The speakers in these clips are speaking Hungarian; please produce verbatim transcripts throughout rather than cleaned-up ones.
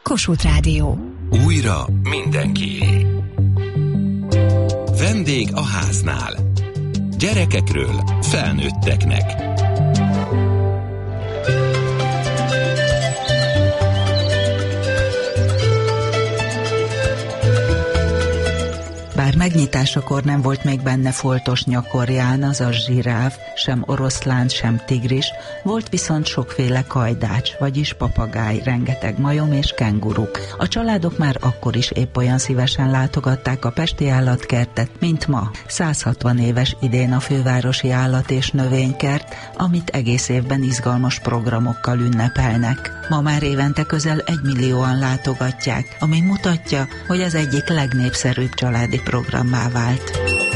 Kossuth Rádió. Újra mindenkié. Vendég a háznál. Gyerekekről felnőtteknek. Bár megnyitásakor nem volt még benne foltos nyakorján, azaz zsiráf, sem oroszlán, sem tigris, volt viszont sokféle kajdács, vagyis papagáj, rengeteg majom és kenguru. A családok már akkor is épp olyan szívesen látogatták a pesti állatkertet, mint ma. száz hatvan éves idén a fővárosi állat- és növénykert, amit egész évben izgalmas programokkal ünnepelnek. Ma már évente közel egymillióan látogatják, ami mutatja, hogy az egyik legnépszerűbb családi programmá vált.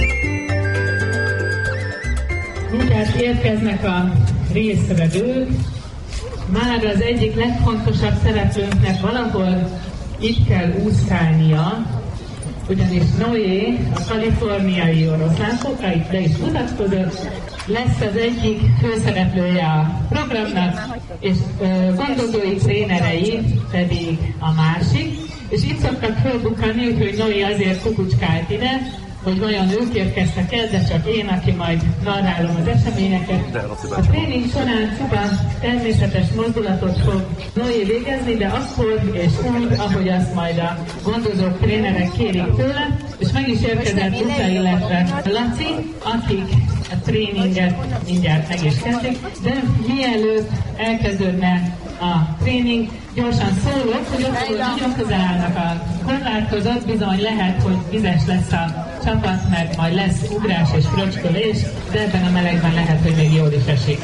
Mindjárt érkeznek a résztvevők. Már az egyik legfontosabb szereplőnknek valahol itt kell úszkálnia, ugyanis Noé, a kaliforniai oroszlánfóka, itt le is mutatkozott, lesz az egyik főszereplője a programnak, és ö, gondozói trénerei pedig a másik. És itt szoktak fölbukkanni, úgyhogy Noé azért kukucskált ide, hogy vajon ők érkeztek el, de csak én, aki majd narrálom az eseményeket. A tréning során csupa természetes mozdulatot fog Noé végezni, de akkor és úgy, ahogy azt majd a gondozók, trénerek kérik tőle, és meg is érkezett Luca, illetve Laci, akik a tréninget mindjárt meg is kezdik, de mielőtt elkezdődne a tréning, gyorsan szólok, hogy ott, hogy nagyon közel állnak a korlátozat, bizony lehet, hogy vizes lesz a csapat, mert majd lesz ugrás és fröcskölés, de ebben a melegben lehet, hogy még jól is esik.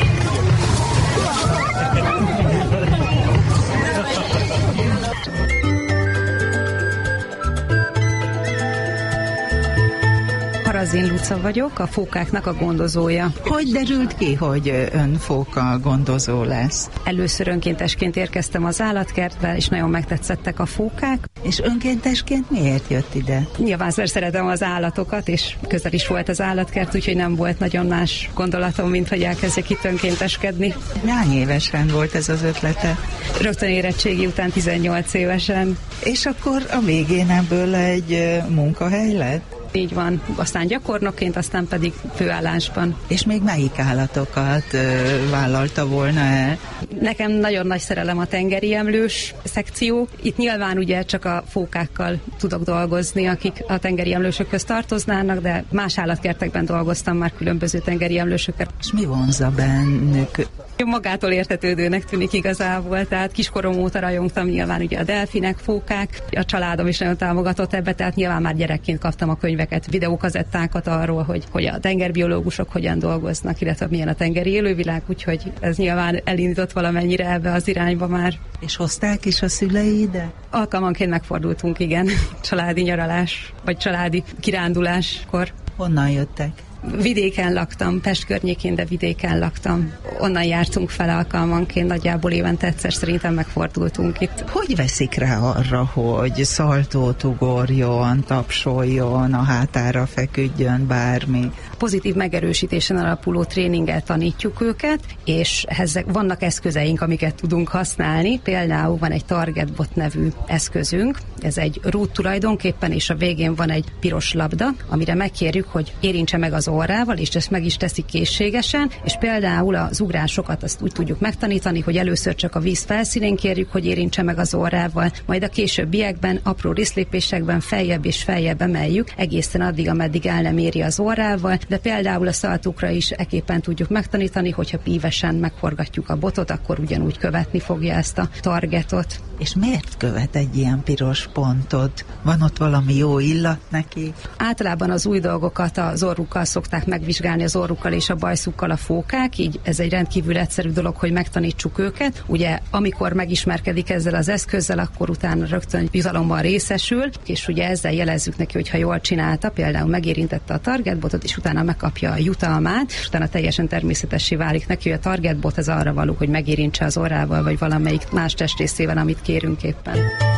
Harazin Luca vagyok, a fókáknak a gondozója. Hogy derült ki, hogy ön fóka gondozó lesz? Először önkéntesként érkeztem az állatkertbe, és nagyon megtetszettek a fókák. És önkéntesként miért jött ide? Nyilván szeretem az állatokat, és közel is volt az állatkert, úgyhogy nem volt nagyon más gondolatom, mint hogy elkezdjek itt önkénteskedni. Hány évesen volt ez az ötlete? Rögtön érettségi után tizennyolc évesen. És akkor a végén ebből egy munkahely lett? Így van. Aztán gyakornokként, aztán pedig főállásban. És még melyik állatokat ö, vállalta volna el? Nekem nagyon nagy szerelem a tengeri emlős szekció. Itt nyilván ugye csak a fókákkal tudok dolgozni, akik a tengeri emlősökhöz tartoznának, de más állatkertekben dolgoztam már különböző tengeri emlősökkel. És mi vonza bennük? Magától értetődőnek tűnik igazából, tehát kiskorom óta rajongtam nyilván ugye a delfinek, fókák, a családom is nagyon támogatott ebbe, tehát nyilván már gyerekként kaptam a könyveket, videókazettákat arról, hogy, hogy a tengerbiológusok hogyan dolgoznak, illetve milyen a tengeri élővilág, úgyhogy ez nyilván elindított valamennyire ebbe az irányba már. És hozták is a szülei ide? Alkalmanként megfordultunk, igen, családi nyaralás, vagy családi kiránduláskor. Honnan jöttek? Vidéken laktam, Pest környékén, de vidéken laktam. Onnan jártunk fel alkalmanként, nagyjából évente egyszer szerintem megfordultunk itt. Hogy veszik rá arra, hogy szaltót ugorjon, tapsoljon, a hátára feküdjön, bármi? Pozitív megerősítésen alapuló tréninggel tanítjuk őket, és ezek, vannak eszközeink, amiket tudunk használni. Például van egy Targetbot nevű eszközünk, ez egy rút tulajdonképpen, és a végén van egy piros labda, amire megkérjük, hogy érintse meg az orrával, és ezt meg is teszik készségesen, és például az ugrásokat azt úgy tudjuk megtanítani, hogy először csak a víz felszínén kérjük, hogy érintse meg az orrával, majd a későbbiekben, apró részlépésekben feljebb és feljebb emeljük, egészen addig, ameddig el nem éri az orrával, de például a szaltókra is eképpen tudjuk megtanítani, hogyha pívesen megforgatjuk a botot, akkor ugyanúgy követni fogja ezt a targetot. És miért követ egy ilyen piros pontot? Van ott valami jó illat neki? Általában az új dolgokat az orrukkal szokták megvizsgálni, az orrukkal és a bajszukkal a fókák, így ez egy rendkívül egyszerű dolog, hogy megtanítsuk őket. Ugye, amikor megismerkedik ezzel az eszközzel, akkor utána rögtön jutalomban részesül, és ugye ezzel jelezzük neki, hogy ha jól csinálta, például megérintette a targetbotot, és utána megkapja a jutalmát, és utána teljesen természetessé válik neki, hogy a targetbot ez arra való, hogy megérintse az orrával, vagy valamelyik más testrészével, amit kérünk éppen.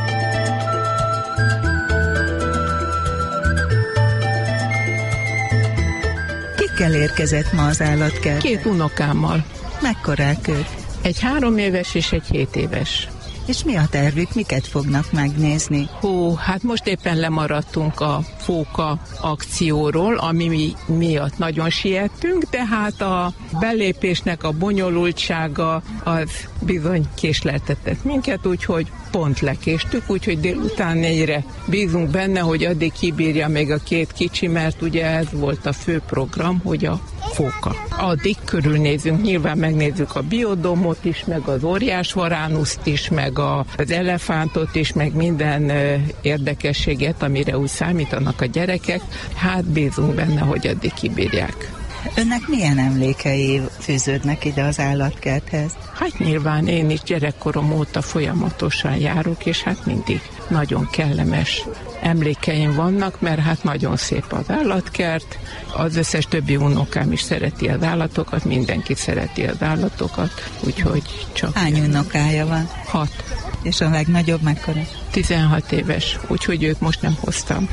Kikkel érkezett ma az állatkert? Két unokámmal. Mekkorák ők? Egy három éves és egy hét éves. És mi a tervük, miket fognak megnézni? Hú, hát most éppen lemaradtunk a fóka akcióról, ami mi, miatt nagyon siettünk, de hát a belépésnek a bonyolultsága az bizony késleltetett minket, úgyhogy pont lekéstük, úgyhogy délután négyre bízunk benne, hogy addig kibírja még a két kicsi, mert ugye ez volt a fő program, hogy a fóka. Addig körülnézünk, nyilván megnézzük a biodomot is, meg az óriásvaránuszt is, meg a, az elefántot is, meg minden ö, érdekességet, amire úgy számítanak a gyerekek. Hát bízunk benne, hogy addig kibírják. Önnek milyen emlékei fűződnek ide az állatkerthez? Hát nyilván én is gyerekkorom óta folyamatosan járok, és hát mindig nagyon kellemes emlékeim vannak, mert hát nagyon szép az állatkert, az összes többi unokám is szereti az állatokat, mindenki szereti az állatokat, úgyhogy csak... Hány unokája van? Hat. És a legnagyobb mekkora? tizenhat éves, úgyhogy őt most nem hoztam.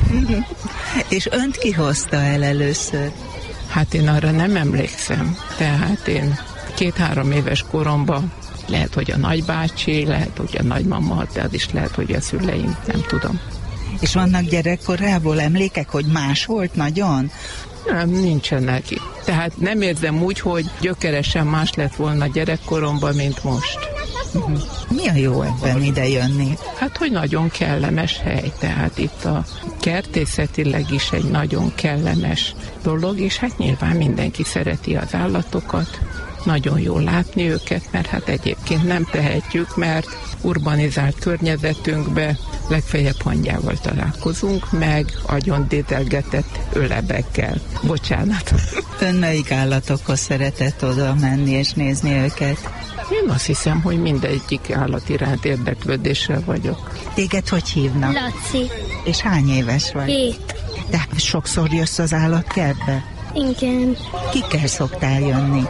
És önt ki hozta el először? Hát én arra nem emlékszem, tehát én két-három éves koromban lehet, hogy a nagybácsi, lehet, hogy a nagymama, de az is lehet, hogy a szüleim, nem tudom. És vannak gyerekkorából emlékek, hogy más volt nagyon? Nem, nincsenek itt. Tehát nem érzem úgy, hogy gyökeresen más lett volna gyerekkoromban, mint most. Uh-huh. Mi a jó ebben ide jönni? Hát, hogy nagyon kellemes hely, tehát itt a kertészetileg is egy nagyon kellemes dolog, és hát nyilván mindenki szereti az állatokat, nagyon jól látni őket, mert hát egyébként nem tehetjük, mert urbanizált környezetünkbe legfeljebb hangyával találkozunk, meg agyon dédelgetett ölebekkel. Bocsánat. Ön melyik állatokhoz szeretett oda menni és nézni őket? Én azt hiszem, hogy mindegyik állat iránt érdeklődéssel vagyok. Téged hogy hívnak? Laci. És hány éves vagy? Hét. De sokszor jössz az állatkertbe? Igen. Kikkel szoktál jönni?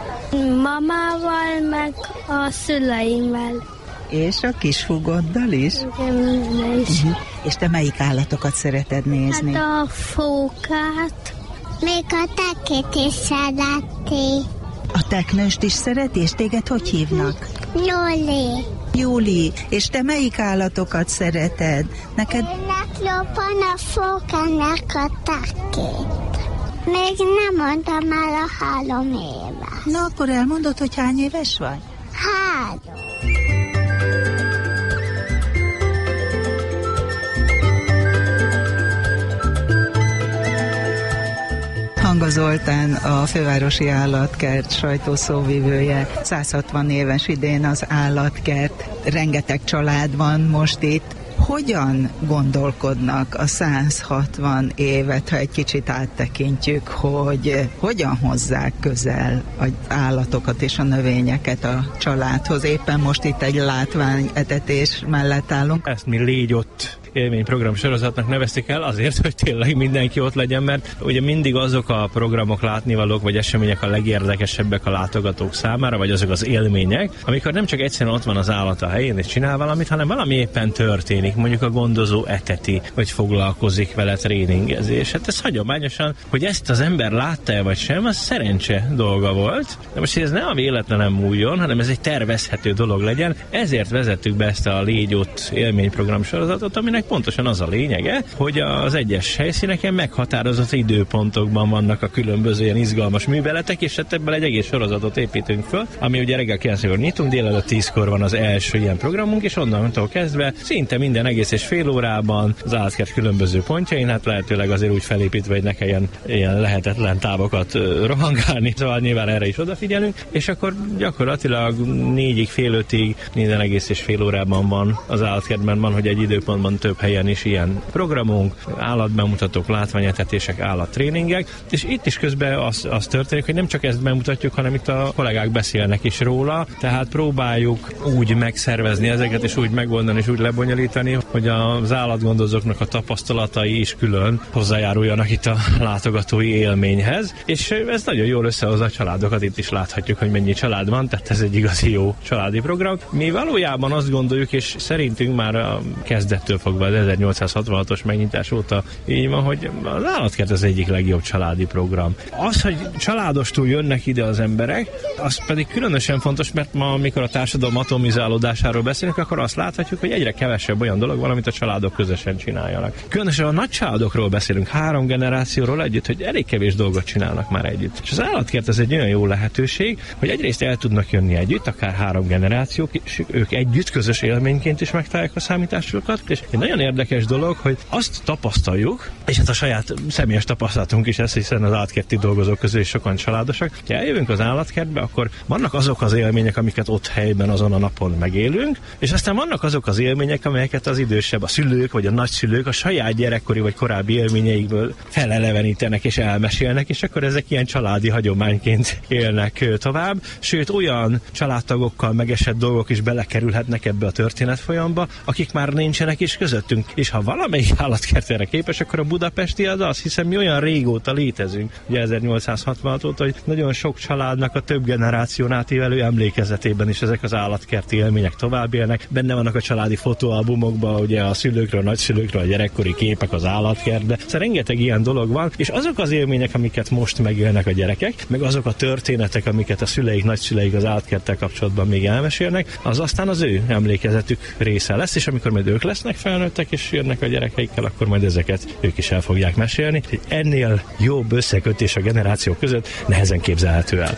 Mamával, meg a szüleimmel. És a kishugoddal is? Igen, is. Uh-huh. És te melyik állatokat szereted nézni? Hát a fókát. Még a tekét is szereti. A teknőst is szereti, és téged hogy hívnak? Júli. Júli, és te melyik állatokat szereted? Neked... Ennek jobban a fókának a tekét. Még nem mondtam el a három éves. Na, akkor elmondod, hogy hány éves vagy? Három. Hanga Zoltán, a Fővárosi Állatkert sajtószóvivője. száz hatvan éves idén az állatkert. Rengeteg család van most itt. Hogyan gondolkodnak a száz hatvan évet, ha egy kicsit áttekintjük, hogy hogyan hozzák közel az állatokat és a növényeket a családhoz? Éppen most itt egy látványetetés mellett állunk. Ezt mi légy ott élményprogram sorozatnak nevezték el azért, hogy tényleg mindenki ott legyen, mert ugye mindig azok a programok, látnivalók vagy események a legérdekesebbek a látogatók számára, vagy azok az élmények, amikor nem csak egyszerűen ott van az állat a helyén és csinál valamit, hanem valami éppen történik, mondjuk a gondozó eteti, vagy foglalkozik vele, tréningezés. Hát ez hagyományosan, hogy ezt az ember látta-e vagy sem, az szerencse dolga volt. De most ez nem a véletlenem múljon, hanem ez egy tervezhető dolog legyen. Ezért vezettük be ezt a Légy ott élményprogram sorozatot, aminek pontosan az a lényege, hogy az egyes helyszíneken meghatározott időpontokban vannak a különböző ilyen izgalmas műveletek, és hát ebből egy egész sorozatot építünk föl, ami ugye reggel kilenckor nyitunk, délelőtt tízkor van az első ilyen programunk, és onnantól kezdve szinte minden egész és fél órában az állatkert különböző pontjain, hát lehetőleg azért úgy felépítve, hogy ne kelljen ilyen lehetetlen távokat rohangálni, szóval nyilván erre is odafigyelünk, és akkor gyakorlatilag négyig, fél ötig minden egész és fél órában van az állatkertben van, hogy egy időpontban több helyen is ilyen programunk, állatbemutatók, látványetetések, állattréningek, és itt is közben az, az történik, hogy nem csak ezt bemutatjuk, hanem itt a kollégák beszélnek is róla, tehát próbáljuk úgy megszervezni ezeket, és úgy megoldani, és úgy lebonyolítani, hogy az állatgondozóknak a tapasztalatai is külön hozzájáruljanak itt a látogatói élményhez, és ez nagyon jól összehozza a családokat, itt is láthatjuk, hogy mennyi család van, tehát ez egy igazi jó családi program. Mi valójában azt gondoljuk, és szerintünk már a kezdettől fogva az ezernyolcszázhatvanhatos megnyitás óta így van, hogy az állatkert az egyik legjobb családi program. Az, hogy családostól jönnek ide az emberek, az pedig különösen fontos, mert ma, amikor a társadalom atomizálódásáról beszélünk, akkor azt láthatjuk, hogy egyre kevesebb olyan dolog van, amit a családok közösen csináljanak. Különösen a nagy családokról beszélünk, három generációról együtt, hogy elég kevés dolgot csinálnak már együtt. És az állatkert ez egy olyan jó lehetőség, hogy egyrészt el tudnak jönni együtt, akár három generációk, és ők együtt közös élményként is megtalálják a számításokat, és egy nagyon érdekes dolog, hogy azt tapasztaljuk, és hát a saját személyes tapasztalatunk is ez, hiszen az állatkerti dolgozók közül is sokan családosak, ha eljövünk az állatkertbe, akkor vannak azok az élmények, amiket ott helyben azon a napon megélünk, és aztán vannak azok az élmények, amelyeket az idősebb, a szülők vagy a nagyszülők a saját gyerekkori vagy korábbi élményeikből felelevenítenek és elmesélnek, és akkor ezek ilyen családi hagyományként élnek tovább. Sőt, olyan családtagokkal megesett dolgok is belekerülhetnek ebbe a történetfolyamba, akik már nincsenek is közöttünk. És ha valamelyik állatkert erre képes, akkor a budapesti az az, hiszen mi olyan régóta létezünk, ugye ezernyolcszázhatvanhat óta, hogy nagyon sok családnak a több generáción átívelő emlékezetében is ezek az állatkerti élmények tovább élnek. Benne vannak a családi fotóalbumokban, ugye a szülőkről, a nagyszülőkről a gyerekkori képek az állatkertbe. Szóval rengeteg ilyen dolog van, és azok az élmények, amiket most megélnek a gyerekek, meg azok a történetek, amiket a szüleik, nagyszüleik az állatkerttel kapcsolatban még elmesélnek, az aztán az ő emlékezetük része lesz, és amikor majd ők lesznek felnőttek, és jönnek a gyerekeikkel, akkor majd ezeket ők is el fogják mesélni. Ennél jobb összekötés a generációk között nehezen képzelhető el.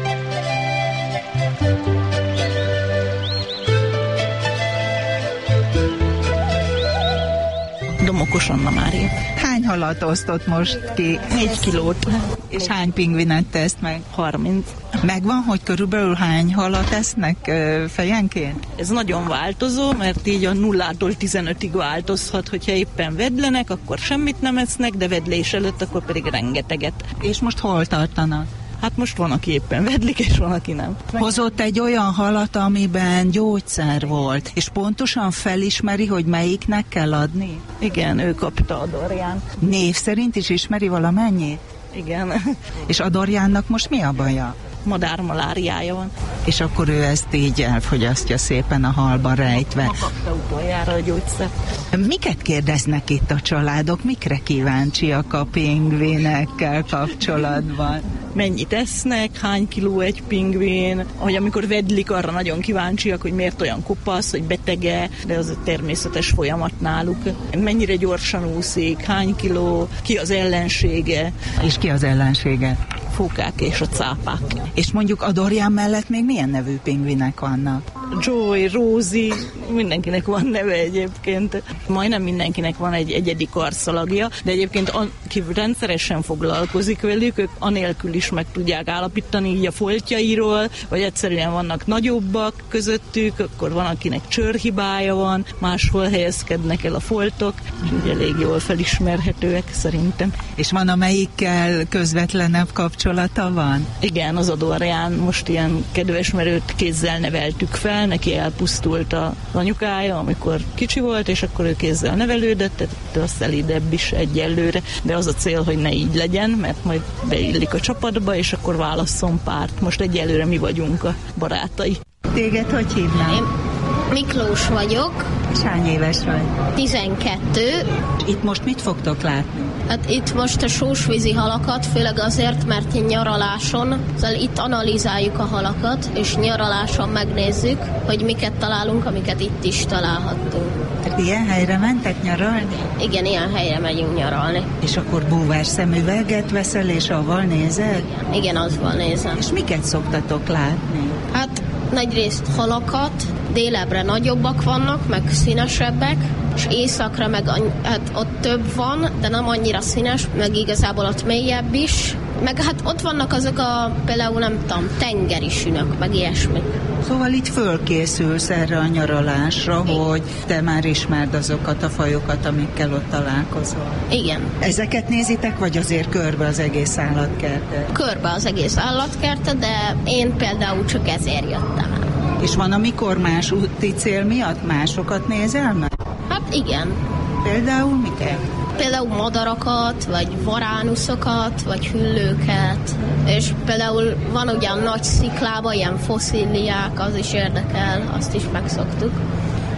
Domokos Anna Mária. Hány halat osztott most ki? Négy kilót. És hány pingvinet tesz meg? harminc. Megvan, hogy körülbelül hány halat esznek ö, fejenként? Ez nagyon változó, mert így a nullától tizenötig változhat, hogyha éppen vedlenek, akkor semmit nem esznek, de vedlés előtt akkor pedig rengeteget. És most hol tartanak? Hát most van, aki éppen vedlik, és van, aki nem. Hozott egy olyan halat, amiben gyógyszer volt, és pontosan felismeri, hogy melyiknek kell adni? Igen, ő kapta a Dorján. Név szerint is ismeri valamennyit? Igen. És a Dorjánnak most mi a baja? Madármaláriája van. És akkor ő ezt így elfogyasztja szépen a halban rejtve. Ma kapta utoljára a gyógyszert. Miket kérdeznek itt a családok? Mikre kíváncsiak a pingvinekkel kapcsolatban? Mennyit esznek, hány kiló egy pingvin, hogy amikor vedlik, arra nagyon kíváncsiak, hogy miért olyan kopasz, hogy betege, de az a természetes folyamat náluk. Mennyire gyorsan úszik, hány kiló, ki az ellensége. És ki az ellensége? Fókák és a cápák. És mondjuk a Dorján mellett még milyen nevű pingvinek vannak? Joy, Rosie, mindenkinek van neve egyébként. Majdnem mindenkinek van egy egyedi karszalagja, de egyébként aki rendszeresen foglalkozik velük, ők anélkül is meg tudják állapítani így a foltjairól, vagy egyszerűen vannak nagyobbak közöttük, akkor van, akinek csőrhibája van, máshol helyezkednek el a foltok, úgy elég jól felismerhetőek szerintem. És van, amelyikkel közvetlenebb kapcsolata van? Igen, az a Dorján most ilyen kedves, mert őt kézzel neveltük fel, neki elpusztult az anyukája, amikor kicsi volt, és akkor ő kézzel nevelődött, tehát szelídebb is egyelőre, de az a cél, hogy ne így legyen, mert majd beillik a csapatba, és akkor válasszon párt. Most egyelőre mi vagyunk a barátai. Téged hogy hívnál? Én Miklós vagyok. És hány éves vagy? tizenkettő. Itt most mit fogtok látni? Hát itt most a sósvízi halakat, főleg azért, mert nyaraláson, szóval itt analizáljuk a halakat, és nyaraláson megnézzük, hogy miket találunk, amiket itt is találhattunk. Tehát ilyen helyre mentek nyaralni? Igen, ilyen helyre megyünk nyaralni. És akkor búvár szemüveget veszel, és avval nézed? Igen, igen, azzal nézem. És miket szoktatok látni? Hát nagyrészt halakat, délebre nagyobbak vannak, meg színesebbek, és északra meg hát ott több van, de nem annyira színes, meg igazából ott mélyebb is. Meg hát ott vannak azok a, például nem tudom, tengeri sünök, meg ilyesmik. Szóval itt fölkészülsz erre a nyaralásra, igen, hogy te már ismerd azokat a fajokat, amikkel ott találkozol. Igen. Ezeket nézitek, vagy azért körbe az egész állatkertet? Körbe az egész állatkertet, de én például csak ezért jöttem el. És van, amikor más úti cél miatt másokat nézel meg? Hát igen. Például miket? Például madarakat, vagy varánuszokat, vagy hüllőket. És például van ugyan nagy sziklában ilyen fosszíliák, az is érdekel, azt is megszoktuk.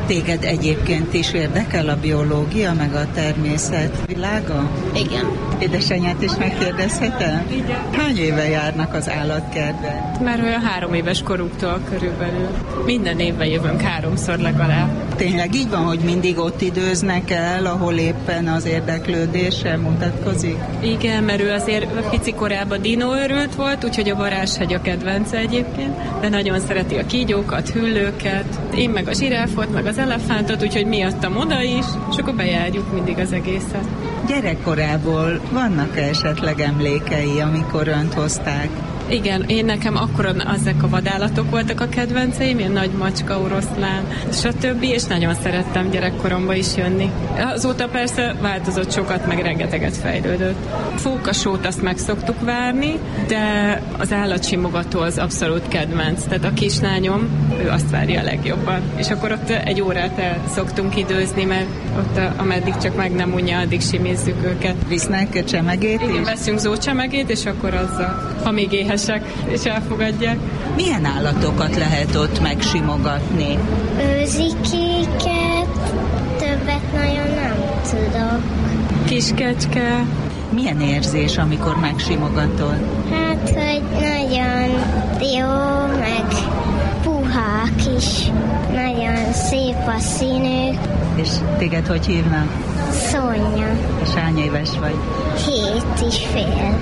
Téged egyébként is érdekel a biológia, meg a természet világa? Igen. Édesanyját is megkérdezhetem? Igen. Hány éve járnak az állatkertbe? Már olyan három éves koruktól körülbelül. Minden évben jövünk háromszor legalább. Tényleg így van, hogy mindig ott időznek el, ahol éppen az érdeklődése mutatkozik? Igen, mert ő azért pici korában dinóőrült volt, úgyhogy a varázshegy a kedvence egyébként, de nagyon szereti a kígyókat, hüllőket, én meg a zsiráfot, meg az elefántot, úgyhogy miattam oda is, és akkor bejárjuk mindig az egészet. Gyerekkorából vannak-e esetleg emlékei, amikor önt hozták? Igen, én nekem akkor ezek a vadállatok voltak a kedvenceim, ilyen nagy macska, oroszlán, stb. És nagyon szerettem gyerekkoromban is jönni. Azóta persze változott sokat, meg rengeteget fejlődött. Fókasót azt meg szoktuk várni, de az állatsimogató az abszolút kedvenc. Tehát a kislányom, ő azt várja a legjobban. És akkor ott egy órát el szoktunk időzni, mert ott ameddig csak meg nem unja, addig simézzük őket. Visznek csemegét is? Igen, veszünk zócsemegét, és akkor azzal, ha még éhes és elfogadják. Milyen állatokat lehet ott megsimogatni? Őzikéket, többet nagyon nem tudok. Kiskecske. Milyen érzés, amikor megsimogatod? Hát, hogy nagyon jó, meg puhák is. Nagyon szép a színük. És téged hogy hívnak? Szonya. És hány éves vagy? Hét és fél.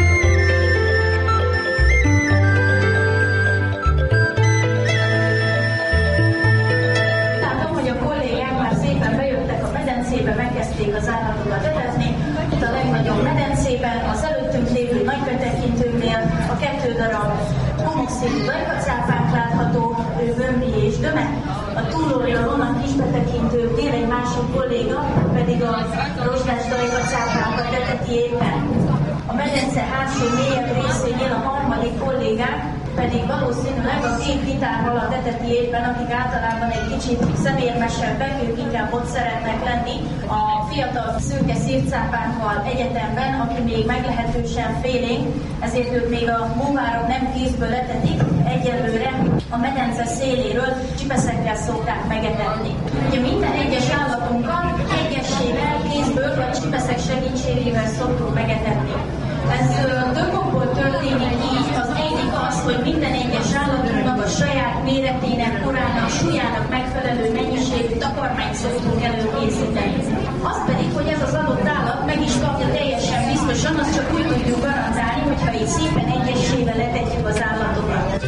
Megkezdték az állatokat etetni. Itt a legnagyobb medencében, az előttünk lévő nagybetekintőnél a kettő darab homokszínű dajkacápánk látható, Bömbi és Döme. A túloldalon a kisbetekintőknél egy másik kolléga pedig a rozsdás dajkacápánkat eteti éppen. A medence hátsó mélyebb részénél a harmadik kollégák pedig valószínűleg a két gitárhalat eteti éppen, akik általában egy kicsit szemérmesebbek, ők inkább ott szeretnek lenni a fiatal szőke szívcápánkkal egyetemben, aki még meglehetősen félénk, ezért ők még a búvárok nem kézből etetik, egyelőre a medence széléről csipeszekkel szokták megetetni. Ugye minden egyes állatunkkal egyesével, kézből vagy csipeszek segítségével szoktuk megetetni. Ez több okból történik így, az egyik az, hogy minden egyes állatunknak a saját méretének, korának, súlyának megfelelő mennyiségű takarmányt szoktunk előkészíteni. Az pedig, hogy ez az adott állat meg is kapja teljesen biztosan, azt csak úgy tudjuk garantálni, hogyha így szépen egyesével etetjük az állatokat.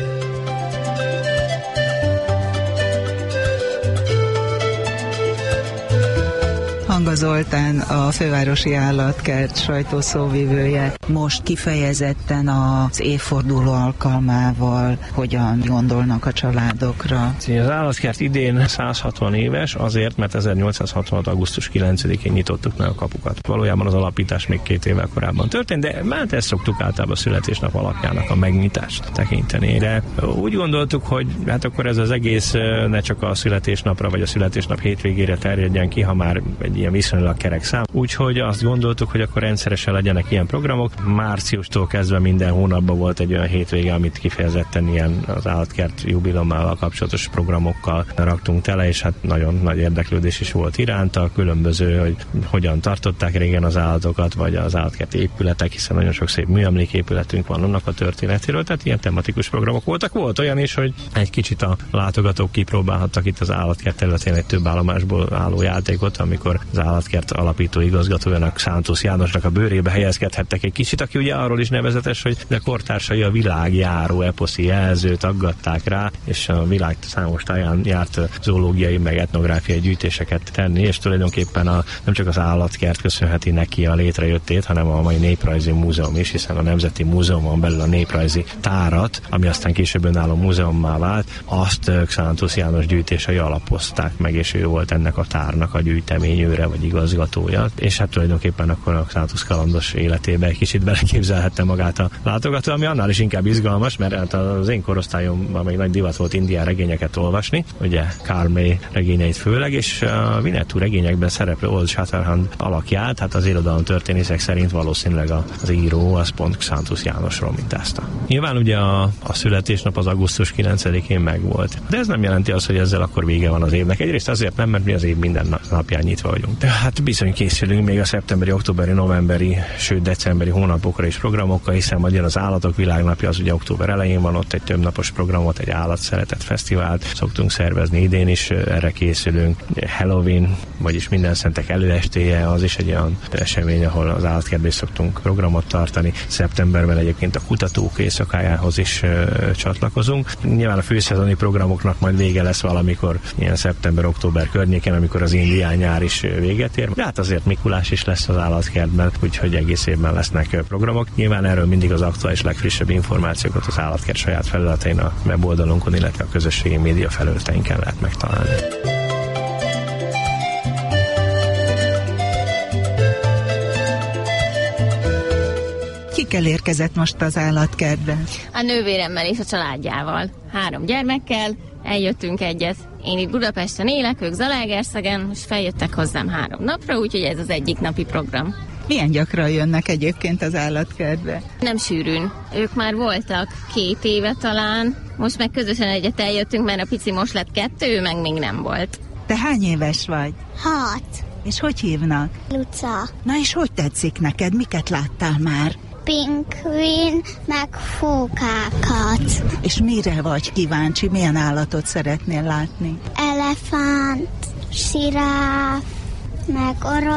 Hanga Zoltán, a Fővárosi Állatkert sajtószóvivője. Most kifejezetten az évforduló alkalmával hogyan gondolnak a családokra? Az állatkert idén száz hatvan éves, azért, mert ezernyolcszázhatvanhat. augusztus kilencedikén nyitottuk meg a kapukat. Valójában az alapítás még két évvel korábban történt, de már ezt szoktuk általában a születésnap alapjának a megnyitást tekinteni. De úgy gondoltuk, hogy hát akkor ez az egész ne csak a születésnapra vagy a születésnap hétvégére terjedjen ki, ha már egy ilyen viszonylag kerek szám. Úgyhogy azt gondoltuk, hogy akkor rendszeresen legyenek ilyen programok. Márciustól kezdve minden hónapban volt egy olyan hétvége, amit kifejezetten ilyen az állatkert jubileumával kapcsolatos programokkal raktunk tele, és hát nagyon nagy érdeklődés is volt iránta, különböző, hogy hogyan tartották régen az állatokat, vagy az állatkert épületek, hiszen nagyon sok szép műemléképületünk van annak a történetéről, tehát ilyen tematikus programok voltak. Volt olyan is, hogy egy kicsit a látogatók kipróbálhattak itt az állatkert területén egy több állomásból álló játékot, amikor az állatkert alapító igazgatójának, Szántusz Jánosnak a bőrébe helyezkedhettek egy kicsit, aki ugye arról is nevezetes, hogy de kortársai a világjáró eposzi jelzőt aggatták rá, és a világ számos táján járt zoológiai meg etnográfiai gyűjtéseket tenni, és tulajdonképpen a, nem csak az állatkert köszönheti neki a létrejöttét, hanem a mai Néprajzi Múzeum is, hiszen a Nemzeti Múzeumon belül a néprajzi tárat, ami aztán később önálló múzeummá vált, azt Szántusz János gyűjtései alapozták meg, és ő volt ennek a tárnak a gyűjteményőre vagy igazgatója. és hát tulajdonképpen akkor a Xantus kalandos életébe egy kicsit beleképzelhette magát a látogató, ami annál is inkább izgalmas, mert hát az én korosztályomban még nagy divat volt indián regényeket olvasni, ugye Karl May regényeit főleg, és a Winnetou regényekben szereplő Old Shatterhand alakját, hát az irodalom történészek szerint valószínűleg az író az pont Xantus Jánosról mintázta. Nyilván ugye a, a születésnap az augusztus kilencedikén megvolt, de ez nem jelenti azt, hogy ezzel akkor vége van az évnek. Egyrészt azért nem, mert mi az év minden napján nyitva vagyunk. Tehát bizony készülünk még a szeptemberi, októberi, novemberi, sőt decemberi hónapokra és programokkal, hiszen majd jön az Állatok Világnapja, az ugye október elején van, ott egy többnapos programot, egy állatszeretet fesztivált szoktunk szervezni, idén is erre készülünk. Halloween, vagyis minden szentek előestéje, az is egy olyan esemény, ahol az állatkertben szoktunk programot tartani. Szeptemberben egyébként a kutatók éjszakájához is ö, csatlakozunk. Nyilván a főszezoni programoknak majd vége lesz valamikor ilyen szeptember-október környékén, amikor az indián nyár is véget ér. De hát azért Mikulás is lesz az állatkertben, úgyhogy egész évben lesznek programok. Nyilván erről mindig az aktuális legfrissebb információkat az állatkert saját felületein, a weboldalunkon, illetve a közösségi média felületeinken lehet megtalálni. Kikkel érkezett most az állatkertbe? A nővéremmel és a családjával. Három gyermekkel, eljöttünk egyet. Én itt Budapesten élek, ők Zalaegerszegen, és feljöttek hozzám három napra, úgyhogy ez az egyik napi program. Milyen gyakran jönnek egyébként az állatkertbe? Nem sűrűn. Ők már voltak két éve talán, most meg közösen egyet eljöttünk, mert a pici most lett kettő, ő meg még nem volt. Te hány éves vagy? Hat. És hogy hívnak? Luca. Na és hogy tetszik neked? Miket láttál már? Pingvin, meg fókákat. És mire vagy kíváncsi? Milyen állatot szeretnél látni? Elefánt, siráf, meg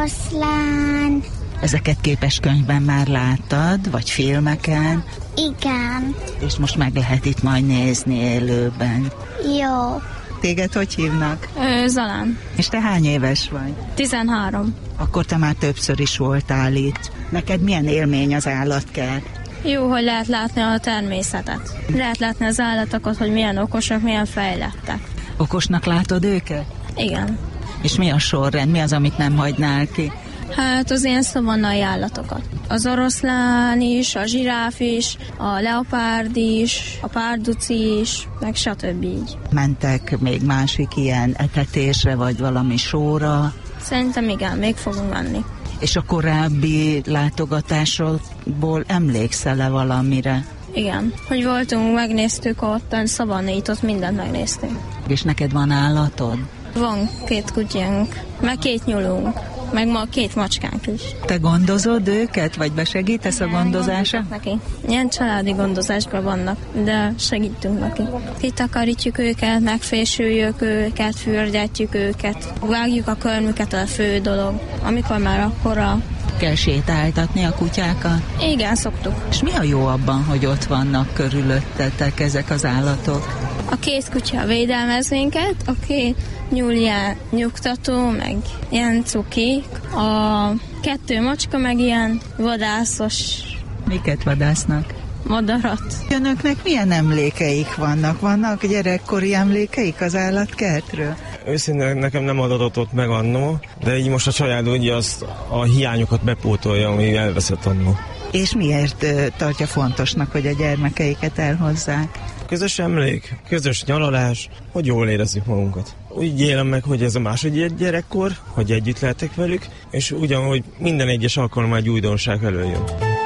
oroszlán. Ezeket képeskönyvben már láttad, vagy filmeken? Igen. És most meg lehet itt majd nézni élőben. Jó. Téged hogy hívnak? Ö, Zalán. És te hány éves vagy? tizenhárom. Akkor te már többször is voltál itt. Neked milyen élmény az állatkert? Jó, hogy lehet látni a természetet. Lehet látni az állatokat, hogy milyen okosak, milyen fejlettek. Okosnak látod őket? Igen. És mi a sorrend? Mi az, amit nem hagynál ki? Hát az ilyen szavannai állatokat. Az oroszlán is, a zsiráf is, a leopárd is, a párduci is, meg stb. Így. Mentek még másik ilyen etetésre, vagy valami sóra? Szerintem igen, még fogunk menni. És a korábbi látogatásokból emlékszel-e valamire? Igen, hogy voltunk, megnéztük ott, a szavannait, ott mindent megnéztünk. És neked van állatod? Van két kutyánk, meg két nyulunk, meg ma két macskánk is. Te gondozod őket, vagy besegítesz a gondozásra? Neki. Ilyen családi gondozásban vannak, de segítünk neki. Kitakarítjuk őket, megfésüljük őket, fürdetjük őket, vágjuk a körmüket, a fő dolog. Amikor már akkora... Kell sétáltatni a kutyákat? Igen, szoktuk. És mi a jó abban, hogy ott vannak körülöttetek ezek az állatok? A két kutya védelmez minket, a két nyúl ilyen nyugtató, meg ilyen cuki, a kettő macska meg ilyen vadászos. Miket vadásznak? Madarat. Önöknek milyen emlékeik vannak? Vannak gyerekkori emlékeik az állatkertről? Őszintén nekem nem adatott ott meg annó, de így most a család ugye azt a hiányokat bepótolja, ami elveszett annó. És miért tartja fontosnak, hogy a gyermekeiket elhozzák? Közös emlék, közös nyaralás, hogy jól érezzük magunkat. Úgy élem meg, hogy ez a második gyerekkor, hogy együtt lehetek velük, és ugyanúgy minden egyes alkalommal egy újdonság előjön.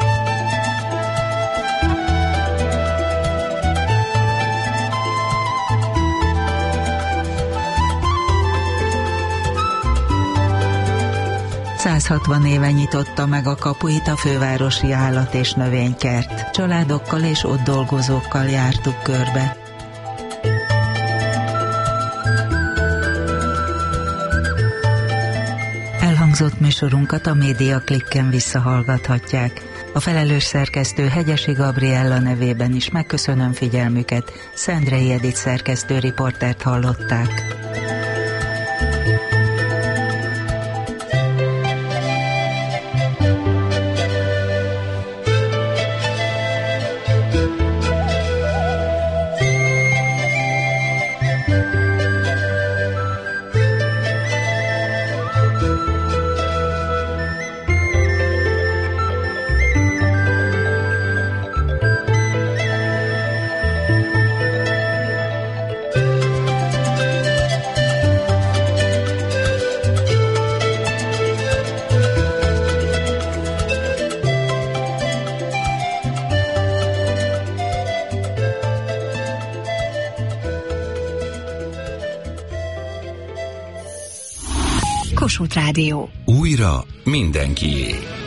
százhatvan éve nyitotta meg a kapuit a fővárosi állat- és növénykert. Családokkal és ott dolgozókkal jártuk körbe. Elhangzott műsorunkat a Média Klikken visszahallgathatják. A felelős szerkesztő Hegyesi Gabriella nevében is megköszönöm figyelmüket. Szendrei Edith szerkesztő riportert hallották. Kossuth Rádió. Újra mindenkié.